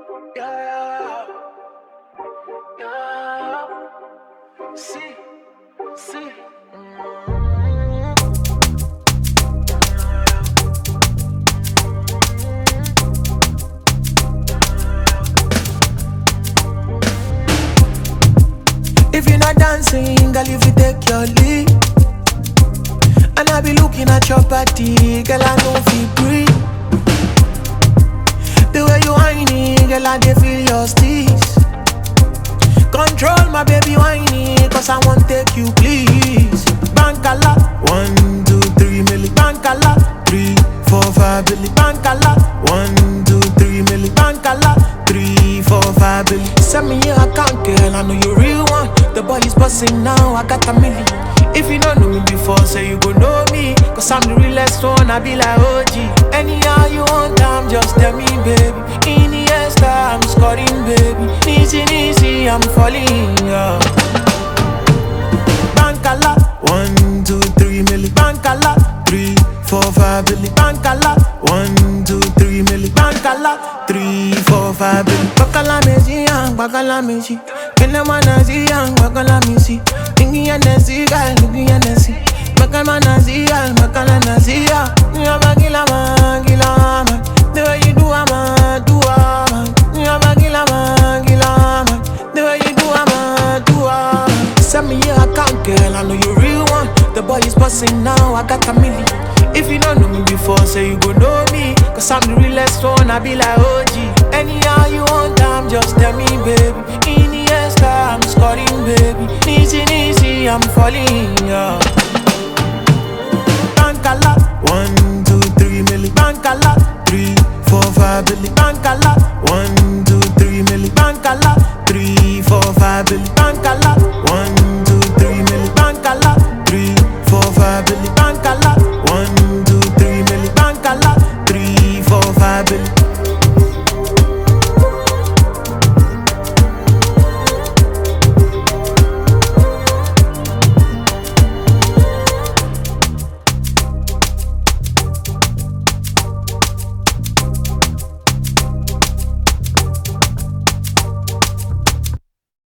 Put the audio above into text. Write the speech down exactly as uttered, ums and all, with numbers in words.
Yeah, yeah. See, see. If you're not dancing, girl, if you take your lead, and I be looking at your body, girl, I know if you breathe. The way you whiny, girl, I dey feel your steez. Control my baby whiny, cause I want take you, please. Bank a lot, one, two, three, milli. Bank a lot, three, four, five, billy. Bank a lot, one, two, three, milli. Bank a lot, three, four, five, billy. Send me your account, girl, I know you real one. The boy is busting now, I got a milli. If you don't know me before, say you gon' know me, cause I'm the realest one, I be like O G. Anyhow you want time, just tell me, baby. Iniesta, I'm scoring, baby. Easy, easy, I'm falling, yeah. Bank a lot, one, two, three, milli. Bank a lot, three, four, five, billy. Bank a lot, one, two, three, milli. Bank a lot, three, four, five, billy. Bakala meji, yang, bakala meji. Kena mana si, yang, bakala meji. Thinking and Nessie, girl, looking and Nessie. Bakala nazi, girl, bakala nazi, yeah. You bakila man, kila man. The way you do a man, do a man. You bakila man, kila man. The way you do a man, do a man. Send me your account, girl, I know you real one. The boy is busting now, I got a milli. If you don't know me before, say you gon' know me, cause I'm the realest one, I be like O G. Anyhow you want time, just tell me, baby. Iniesta, I'm scoring, baby. Easy, easy, I'm falling, yeah. Bank a lot, one, two, three, milli. Bank a lot, three, four, five, billy. Bank a lot,